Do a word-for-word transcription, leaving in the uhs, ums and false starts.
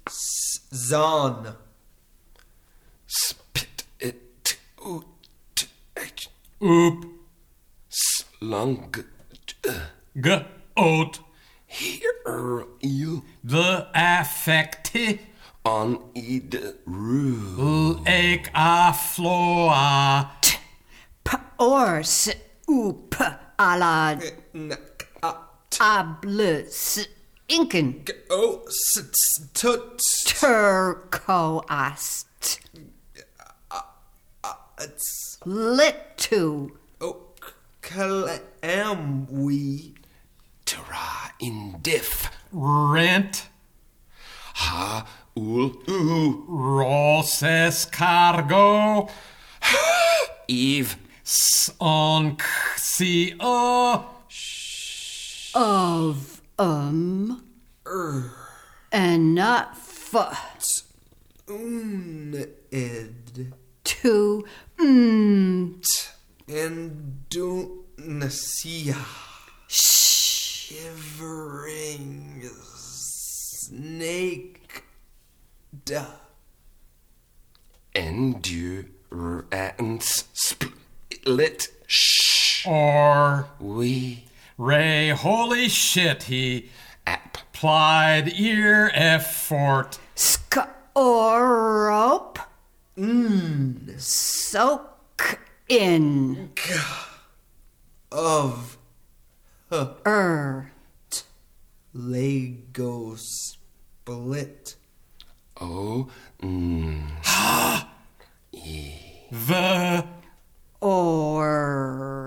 Zon. Spit it oot. Oop. Slunk. G. Oat. Here you The affecti. on id roo. Ek a floa. Ors up a la tables inken Oh, tut. turcoast lit to Oh, clam we. Tara indif. Rent. Ha ul oo. Roses cargo. Eve. On c o. of um Er. enough Un id. to mm Indonesia. Shivering snake. Da. Endurance split. Shh. Or We Ray, holy shit, he app. applied ear effort. scorop Mm. soak in Of. er Lego split. Oh. Mm. The or